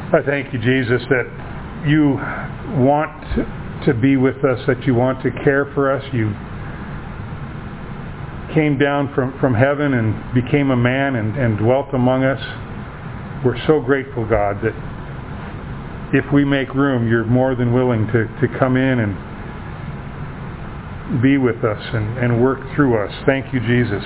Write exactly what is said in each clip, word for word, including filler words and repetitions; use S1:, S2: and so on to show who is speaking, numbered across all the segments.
S1: I thank you, Jesus, that you want to be with us, that you want to care for us. You came down from, from heaven and became a man and, and dwelt among us. We're so grateful, God, that if we make room, you're more than willing to, to come in and be with us and, and work through us. Thank you, Jesus.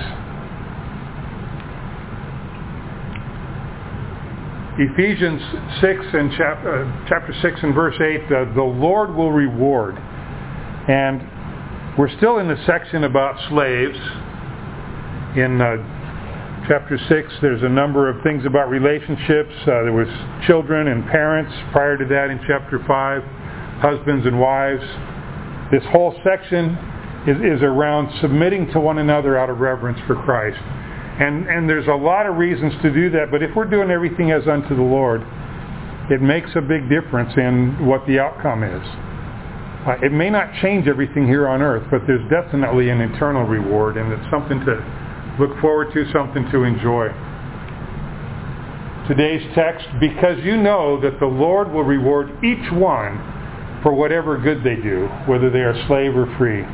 S1: Ephesians six and chapter, uh, chapter six and verse eight, uh, the Lord will reward. And we're still in the section about slaves. In uh, chapter six, there's a number of things about relationships. Uh, there was children and parents. Prior to that, in chapter five, husbands and wives. This whole section is, is around submitting to one another out of reverence for Christ. And and there's a lot of reasons to do that, but if we're doing everything as unto the Lord, it makes a big difference in what the outcome is. Uh, it may not change everything here on earth, but there's definitely an eternal reward, and it's something to look forward to, something to enjoy. Today's text, because you know that the Lord will reward each one for whatever good they do, whether they are slave or free.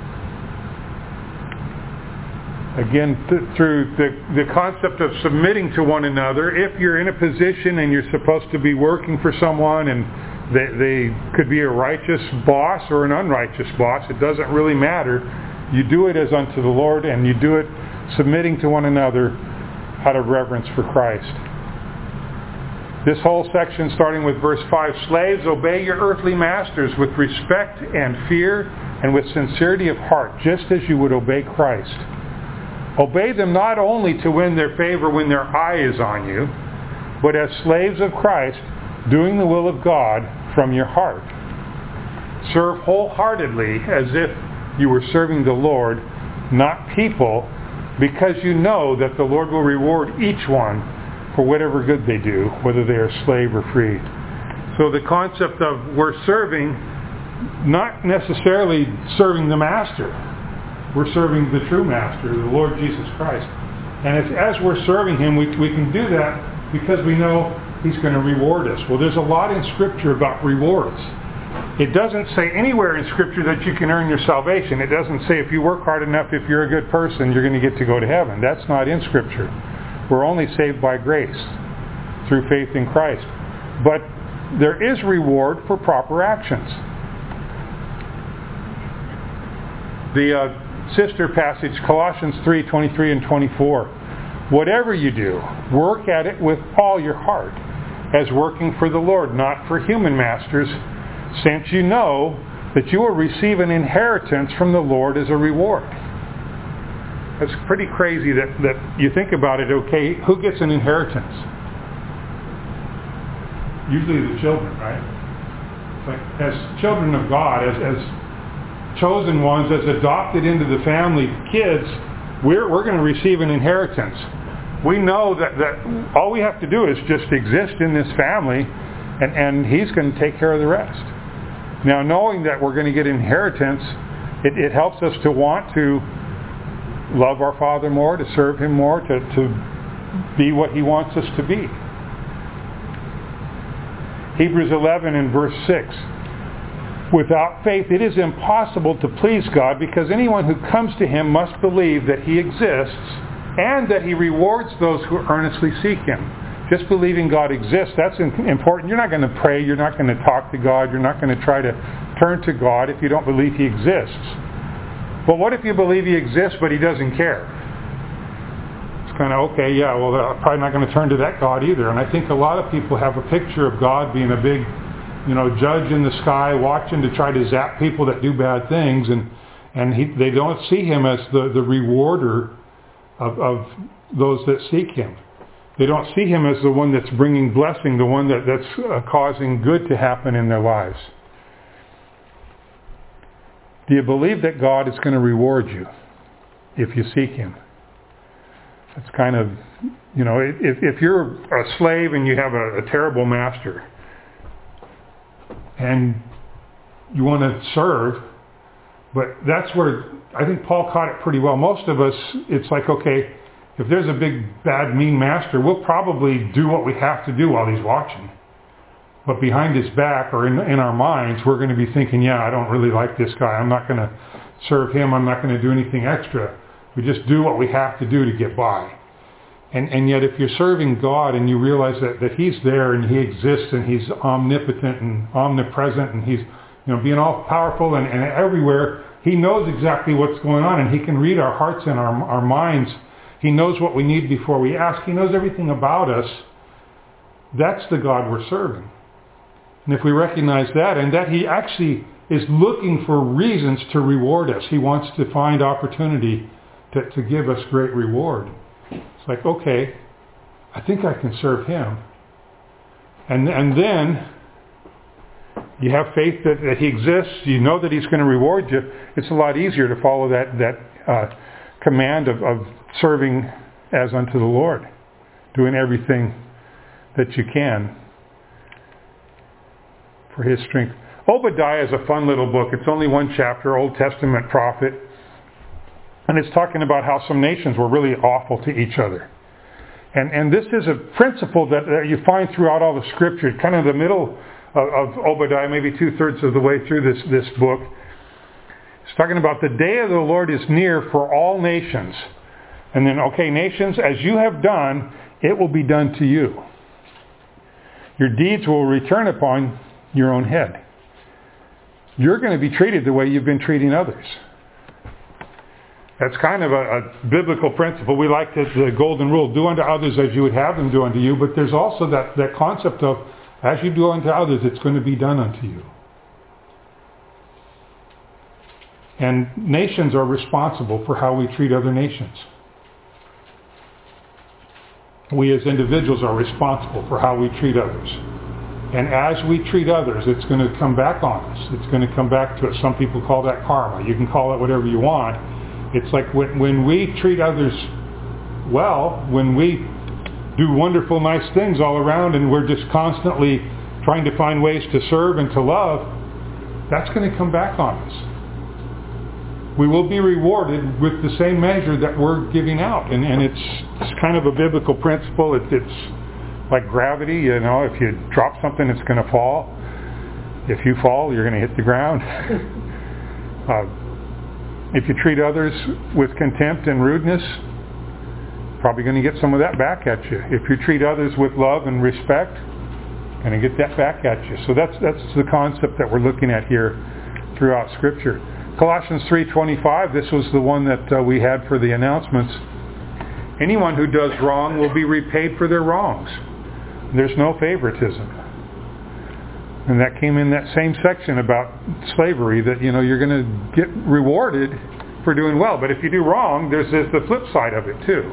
S1: Again, th- through the, the concept of submitting to one another, if you're in a position and you're supposed to be working for someone and they, they could be a righteous boss or an unrighteous boss, it doesn't really matter. You do it as unto the Lord, and you do it submitting to one another out of reverence for Christ. This whole section, starting with verse five, slaves, obey your earthly masters with respect and fear and with sincerity of heart, just as you would obey Christ. Obey them not only to win their favor when their eye is on you, but as slaves of Christ, doing the will of God from your heart. Serve wholeheartedly as if you were serving the Lord, not people, because you know that the Lord will reward each one for whatever good they do, whether they are slave or free. So the concept of we're serving, not necessarily serving the master. We're serving the true master, the Lord Jesus Christ. And it's, as we're serving him, we, we can do that because we know he's going to reward us. Well, there's a lot in Scripture about rewards. It doesn't say anywhere in Scripture that you can earn your salvation. It doesn't say if you work hard enough, if you're a good person, you're going to get to go to heaven. That's not in Scripture. We're only saved by grace through faith in Christ. But there is reward for proper actions. The uh, sister passage, Colossians three, twenty-three and twenty-four. Whatever you do, work at it with all your heart, as working for the Lord, not for human masters, since you know that you will receive an inheritance from the Lord as a reward. That's pretty crazy that, that you think about it, okay, who gets an inheritance? Usually the children, right? Like, as children of God, as, as chosen ones, as adopted into the family, kids, we're, we're going to receive an inheritance. We know that, that all we have to do is just exist in this family, and, and he's going to take care of the rest. Now, knowing that we're going to get inheritance, it, it helps us to want to love our Father more, to serve him more, to, to be what he wants us to be. Hebrews eleven and verse six. Without faith it is impossible to please God, because anyone who comes to him must believe that he exists and that he rewards those who earnestly seek him. Just believing God exists, that's important. You're not going to pray, you're not going to talk to God, you're not going to try to turn to God if you don't believe he exists. But what if you believe he exists but he doesn't care? It's kind of, okay, yeah, well, I'm probably not going to turn to that God either. And I think a lot of people have a picture of God being a big, you know, judge in the sky watching to try to zap people that do bad things, and and he, they don't see him as the, the rewarder of, of those that seek him. They don't see him as the one that's bringing blessing, the one that, that's uh, causing good to happen in their lives. Do you believe that God is going to reward you if you seek him? It's kind of, you know, if, if you're a slave and you have a, a terrible master and you want to serve, but that's where I think Paul caught it pretty well. Most of us, it's like, okay, if there's a big, bad, mean master, we'll probably do what we have to do while he's watching. But behind his back or in, in our minds, we're going to be thinking, yeah, I don't really like this guy. I'm not going to serve him. I'm not going to do anything extra. We just do what we have to do to get by. And, and yet if you're serving God and you realize that, that he's there and he exists and he's omnipotent and omnipresent and he's, you know, being all powerful and, and everywhere, he knows exactly what's going on and he can read our hearts and our, our minds. He knows what we need before we ask. He knows everything about us. That's the God we're serving. And if we recognize that, and that he actually is looking for reasons to reward us, he wants to find opportunity to, to give us great reward. It's like, okay, I think I can serve him. And, and then you have faith that, that he exists. You know that he's going to reward you. It's a lot easier to follow that, that uh, command of, of serving as unto the Lord, doing everything that you can for his strength. Obadiah is a fun little book. It's only one chapter, Old Testament prophet. And it's talking about how some nations were really awful to each other. And and this is a principle that, that you find throughout all the scripture, kind of the middle of, of Obadiah, maybe two-thirds of the way through this, this book. It's talking about the day of the Lord is near for all nations. And then, okay, nations, as you have done, it will be done to you. Your deeds will return upon your own head. You're going to be treated the way you've been treating others. That's kind of a, a biblical principle. We like the, the golden rule, do unto others as you would have them do unto you. But there's also that, that concept of, as you do unto others, it's going to be done unto you. And nations are responsible for how we treat other nations. We as individuals are responsible for how we treat others. And as we treat others, it's going to come back on us. It's going to come back to us. Some people call that karma. You can call it whatever you want. It's like when, when we treat others well, when we do wonderful, nice things all around, and we're just constantly trying to find ways to serve and to love, that's going to come back on us. We will be rewarded with the same measure that we're giving out. And, and it's, it's kind of a biblical principle. It, it's like gravity, you know, if you drop something, it's going to fall. If you fall, you're going to hit the ground. uh, if you treat others with contempt and rudeness, probably going to get some of that back at you. If you treat others with love and respect, going to get that back at you. So that's that's the concept that we're looking at here throughout Scripture. Colossians three twenty-five, this was the one that uh, we had for the announcements. Anyone who does wrong will be repaid for their wrongs. There's no favoritism. And that came in that same section about slavery, that, you know, you're going to get rewarded for doing well. But if you do wrong, there's, there's the flip side of it too.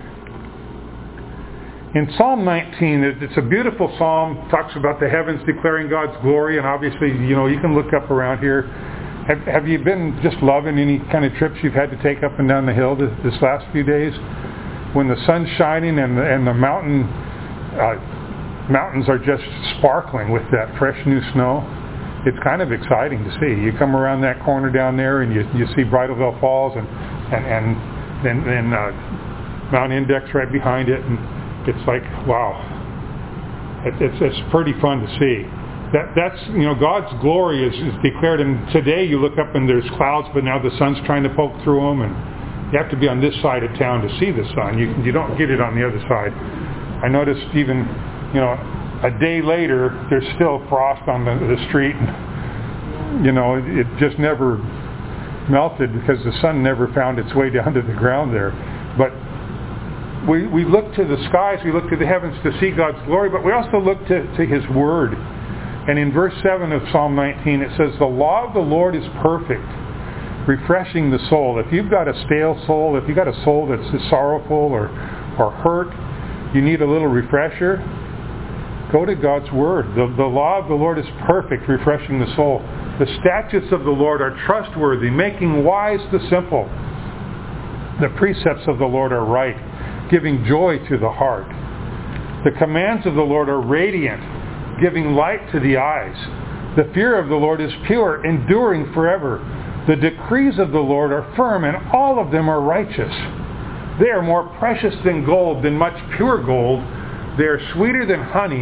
S1: In Psalm nineteen, it's a beautiful psalm, talks about the heavens declaring God's glory, and obviously, you know, you can look up around here. Have, have you been just loving any kind of trips you've had to take up and down the hill this, this last few days? When the sun's shining and the, and the mountain uh, mountains are just sparkling with that fresh new snow, it's kind of exciting to see. You come around that corner down there and you you see Bridalveil Falls and and and then then uh, Mount Index right behind it, and it's like, wow, it, it's it's pretty fun to see. That that's you know God's glory is, is declared. And today you look up and there's clouds, but now the sun's trying to poke through them, and you have to be on this side of town to see the sun. You you don't get it on the other side. I noticed even, you know, a day later, there's still frost on the, the street. You know, it, it just never melted because the sun never found its way down to the ground there. But we we look to the skies, we look to the heavens to see God's glory, but we also look to, to His Word. And in verse seven of Psalm nineteen, it says, "The law of the Lord is perfect, refreshing the soul." If you've got a stale soul, if you've got a soul that's sorrowful or, or hurt, you need a little refresher, go to God's Word. The, the law of the Lord is perfect, refreshing the soul. The statutes of the Lord are trustworthy, making wise the simple. The precepts of the Lord are right, giving joy to the heart. The commands of the Lord are radiant, giving light to the eyes. The fear of the Lord is pure, enduring forever. The decrees of the Lord are firm, and all of them are righteous. They are more precious than gold, than much pure gold. They are sweeter than honey,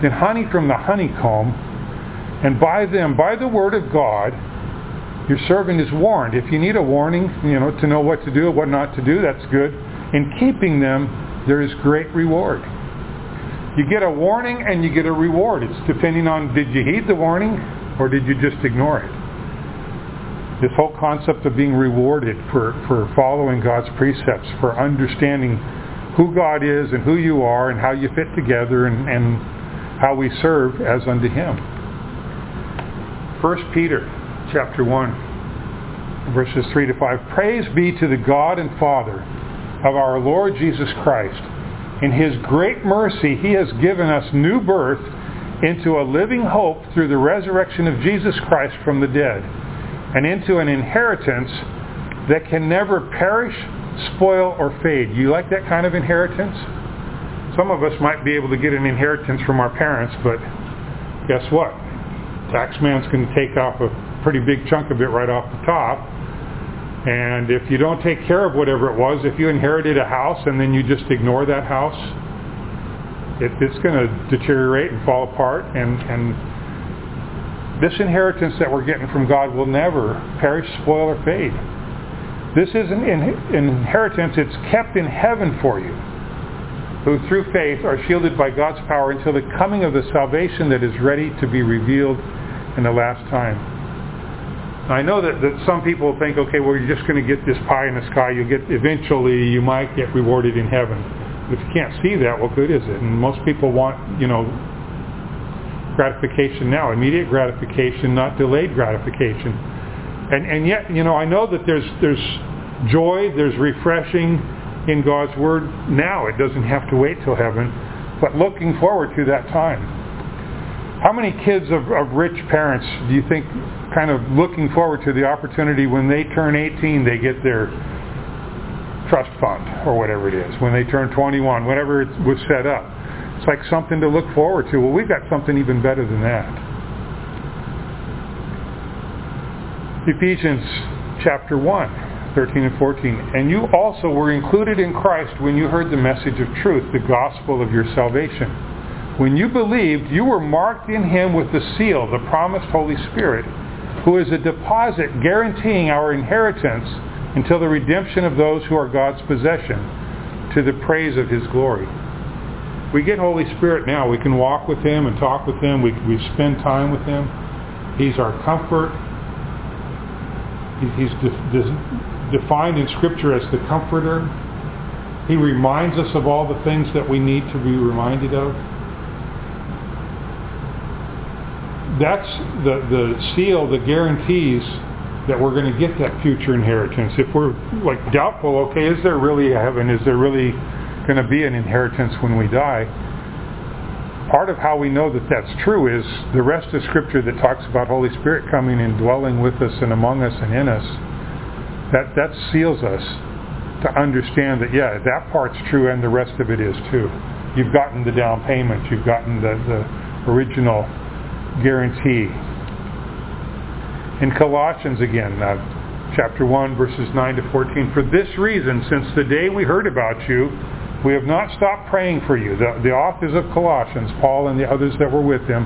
S1: than honey from the honeycomb, and by them, by the word of God, your servant is warned. If you need a warning, you know, to know what to do and what not to do, that's good. In keeping them, there is great reward. You get a warning and you get a reward. It's depending on, did you heed the warning or did you just ignore it? This whole concept of being rewarded for, for following God's precepts, for understanding who God is and who you are and how you fit together and, and how we serve as unto Him. First Peter chapter one, verses three to five. Praise be to the God and Father of our Lord Jesus Christ. In His great mercy, He has given us new birth into a living hope through the resurrection of Jesus Christ from the dead, and into an inheritance that can never perish, spoil, or fade. You like that kind of inheritance? Some of us might be able to get an inheritance from our parents, but guess what? Taxman's going to take off a pretty big chunk of it right off the top. And if you don't take care of whatever it was, if you inherited a house and then you just ignore that house, it, it's going to deteriorate and fall apart. And, and this inheritance that we're getting from God will never perish, spoil, or fade. This is an, an inheritance. It's kept in heaven for you, who through faith are shielded by God's power until the coming of the salvation that is ready to be revealed in the last time. I know that, that some people think, okay, well, you're just going to get this pie in the sky. You'll get, eventually, you might get rewarded in heaven. If you can't see that, what good is it? And most people want, you know, gratification now, immediate gratification, not delayed gratification. And and yet, you know, I know that there's there's joy, there's refreshing in God's Word now. It doesn't have to wait till heaven, but looking forward to that time. How many kids of, of rich parents do you think kind of looking forward to the opportunity when they turn eighteen, they get their trust fund or whatever it is, when they turn twenty-one, whatever it was set up? It's like something to look forward to. Well, we've got something even better than that. Ephesians chapter one, thirteen and fourteen. And you also were included in Christ when you heard the message of truth, the gospel of your salvation. When you believed, you were marked in Him with the seal, the promised Holy Spirit, who is a deposit guaranteeing our inheritance until the redemption of those who are God's possession, to the praise of His glory. We get Holy Spirit now. We can walk with Him and talk with Him. We, we spend time with Him. He's our comfort. He's de- de- defined in Scripture as the Comforter. He reminds us of all the things that we need to be reminded of. That's the, the seal that guarantees that we're going to get that future inheritance. If we're like doubtful, okay, is there really a heaven? Is there really going to be an inheritance when we die? Part of how we know that that's true is the rest of Scripture that talks about Holy Spirit coming and dwelling with us and among us and in us. That, that seals us to understand that, yeah, that part's true and the rest of it is too. You've gotten the down payment. You've gotten the, the original guarantee. In Colossians again, uh, chapter one, verses nine to fourteen. For this reason, since the day we heard about you, we have not stopped praying for you. The, the authors of Colossians, Paul and the others that were with him,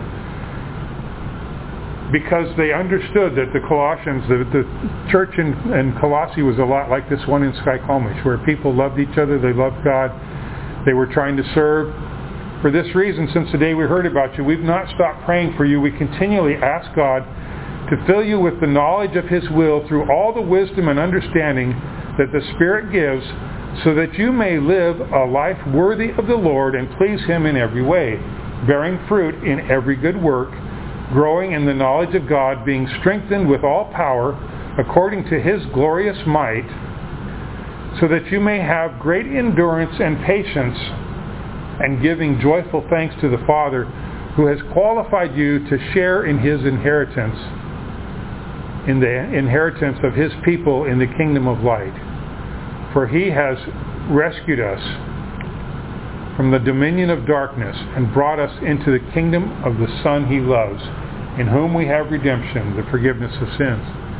S1: because they understood that the Colossians, the, the church in, in Colossae was a lot like this one in Skykomish, where people loved each other, they loved God, they were trying to serve. For this reason, since the day we heard about you, we've not stopped praying for you. We continually ask God to fill you with the knowledge of His will through all the wisdom and understanding that the Spirit gives, so that you may live a life worthy of the Lord and please Him in every way, bearing fruit in every good work, growing in the knowledge of God, being strengthened with all power according to His glorious might, so that you may have great endurance and patience, and giving joyful thanks to the Father, who has qualified you to share in His inheritance, in the inheritance of His people in the kingdom of light. For He has rescued us from the dominion of darkness and brought us into the kingdom of the Son He loves, in whom we have redemption, the forgiveness of sins.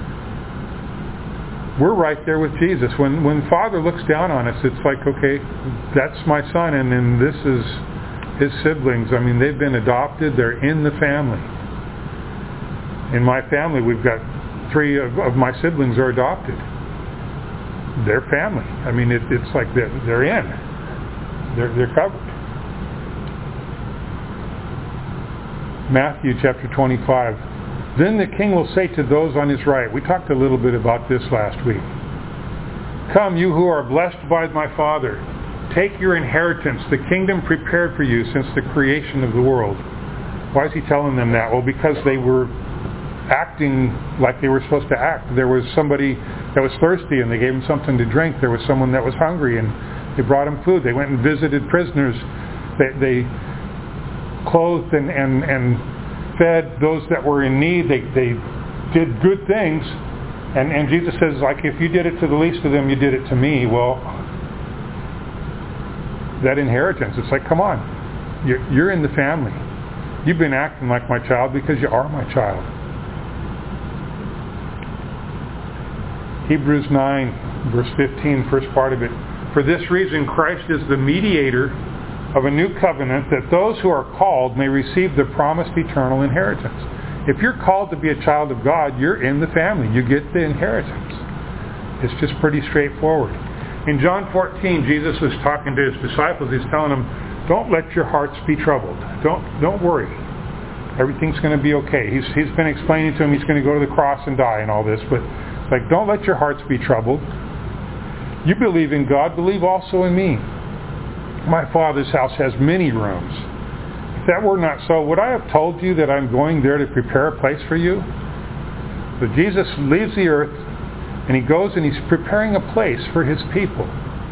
S1: We're right there with Jesus. When when Father looks down on us, it's like, okay, that's my Son, and then this is his siblings, I mean, they've been adopted. They're in the family. In my family, we've got three of, of my siblings are adopted. They're family. I mean, it, it's like they're, they're in. They're, they're covered. Matthew chapter twenty-five. Then the king will say to those on his right, we talked a little bit about this last week, come, you who are blessed by my Father, take your inheritance, the kingdom prepared for you since the creation of the world. Why is he telling them that? Well, because they were acting like they were supposed to act. There was somebody that was thirsty and they gave him something to drink. There was someone that was hungry and they brought him food. They went and visited prisoners. They, they clothed and, and, and fed those that were in need. They, they did good things. And, and Jesus says, like, if you did it to the least of them, you did it to me. Well, that inheritance, it's like, come on. You're, you're in the family. You've been acting like my child because you are my child. Hebrews nine, verse fifteen, first part of it. For this reason, Christ is the mediator of a new covenant, that those who are called may receive the promised eternal inheritance. If you're called to be a child of God, you're in the family. You get the inheritance. It's just pretty straightforward. In John fourteen, Jesus was talking to his disciples. He's telling them, don't let your hearts be troubled. Don't don't worry. Everything's going to be okay. He's he's been explaining to them he's going to go to the cross and die and all this, but it's like, don't let your hearts be troubled. You believe in God, believe also in me. My Father's house has many rooms. If that were not so, would I have told you that I'm going there to prepare a place for you? So Jesus leaves the earth and he goes and he's preparing a place for his people.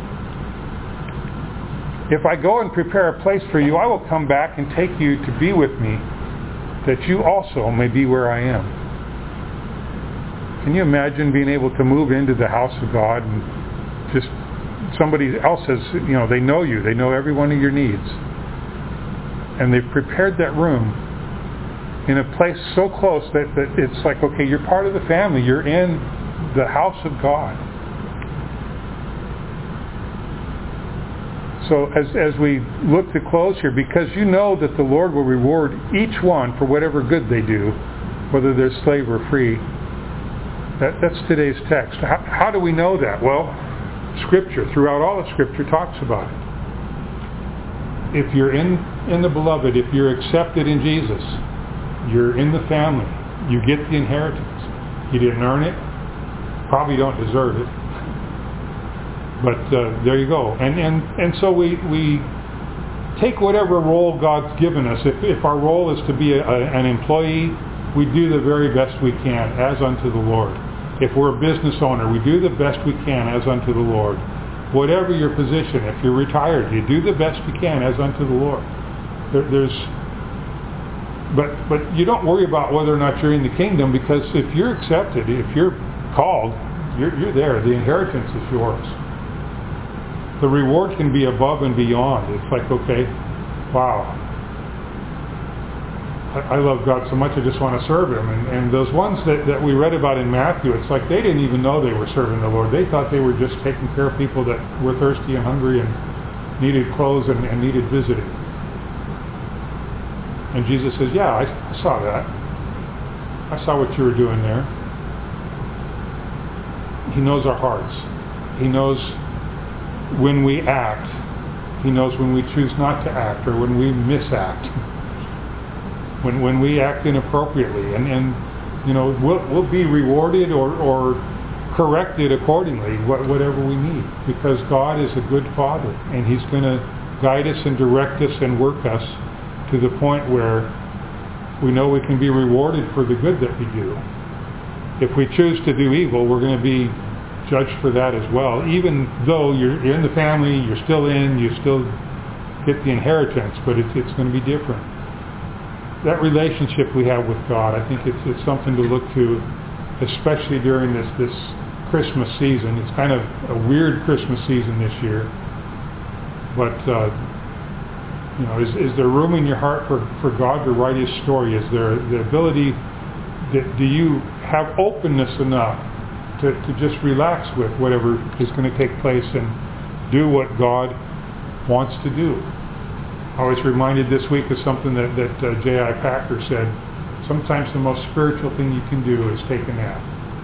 S1: If I go and prepare a place for you, I will come back and take you to be with me, that you also may be where I am. Can you imagine being able to move into the house of God and just somebody else has, you know, they know you, they know every one of your needs. And they've prepared that room in a place so close that, that it's like, okay, you're part of the family, you're in the house of God. So as, as we look to close here, because you know that the Lord will reward each one for whatever good they do, whether they're slave or free. That, that's today's text. How, how do we know that? Well, Scripture, throughout all of Scripture, talks about it. If you're in, in the beloved, if you're accepted in Jesus, you're in the family. You get the inheritance. You didn't earn it. Probably don't deserve it. But uh, there you go. And, and, and so we, we take whatever role God's given us. If, if our role is to be a, a, an employee, we do the very best we can as unto the Lord. If we're a business owner, we do the best we can as unto the Lord. Whatever your position, if you're retired, you do the best you can as unto the Lord. There, there's, but but you don't worry about whether or not you're in the kingdom, because if you're accepted, if you're called, you're, you're there. The inheritance is yours. The reward can be above and beyond. It's like, okay, wow. I love God so much I just want to serve Him. And, and those ones that, that we read about in Matthew, it's like they didn't even know they were serving the Lord. They thought they were just taking care of people that were thirsty and hungry and needed clothes and, and needed visiting. And Jesus says, yeah, I, I saw that. I saw what you were doing there. He knows our hearts. He knows when we act. He knows when we choose not to act or when we misact. When when we act inappropriately, and, and you know we'll we'll be rewarded or, or corrected accordingly, wh- whatever we need, because God is a good Father, and He's going to guide us and direct us and work us to the point where we know we can be rewarded for the good that we do. If we choose to do evil, we're going to be judged for that as well. Even though you're, you're in the family, you're still in, you still get the inheritance, but it's it's going to be different. That relationship we have with God, I think it's, it's something to look to, especially during this, this Christmas season. It's kind of a weird Christmas season this year. But, uh, you know, is, is there room in your heart for, for God to write His story? Is there the ability, that, do you have openness enough to, to just relax with whatever is going to take place and do what God wants to do? I was reminded this week of something that, that uh, J I Packer said. Sometimes the most spiritual thing you can do is take a nap.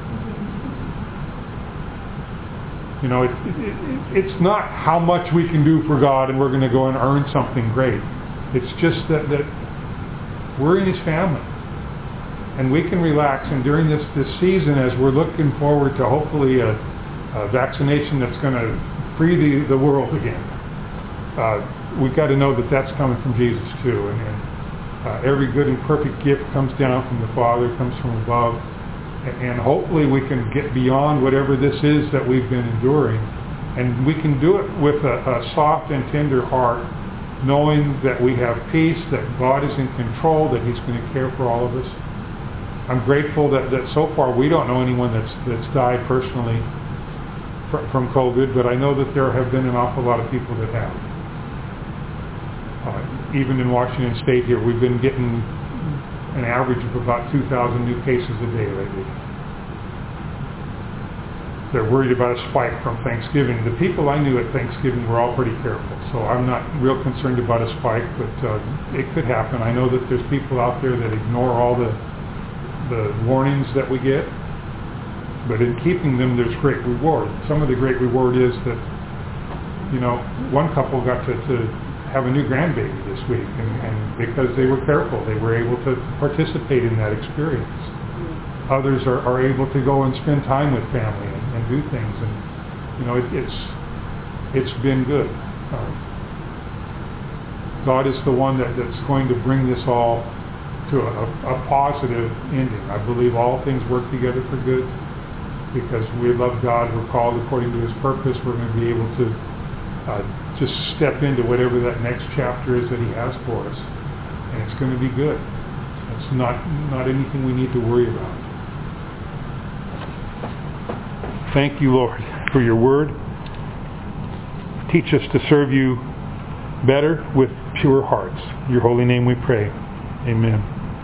S1: You know, it, it, it, it's not how much we can do for God and we're going to go and earn something great. It's just that, that we're in His family. And we can relax. And during this, this season, as we're looking forward to hopefully a, a vaccination that's going to free the, the world again, uh, we've got to know that that's coming from Jesus too. And, and uh, every good and perfect gift comes down from the Father, comes from above. And hopefully we can get beyond whatever this is that we've been enduring. And we can do it with a, a soft and tender heart, knowing that we have peace, that God is in control, that He's going to care for all of us. I'm grateful that, that so far we don't know anyone that's, that's died personally fr- from COVID, but I know that there have been an awful lot of people that have. Uh, even in Washington State here, we've been getting an average of about two thousand new cases a day lately. They're worried about a spike from Thanksgiving. The people I knew at Thanksgiving were all pretty careful, so I'm not real concerned about a spike, but uh, it could happen. I know that there's people out there that ignore all the the warnings that we get, but in keeping them, there's great reward. Some of the great reward is that, you know, one couple got to, to have a new grandbaby this week, and, and because they were careful, they were able to participate in that experience. Others are, are able to go and spend time with family and, and do things, and you know, it, it's it's been good. Uh, God is the one that, that's going to bring this all to a, a positive ending. I believe all things work together for good because we love God, we're called according to His purpose. We're going to be able to uh, just step into whatever that next chapter is that He has for us, and it's going to be good. It's not not anything we need to worry about. Thank you, Lord, for your word. Teach us to serve you better with pure hearts. In your holy name we pray. Amen.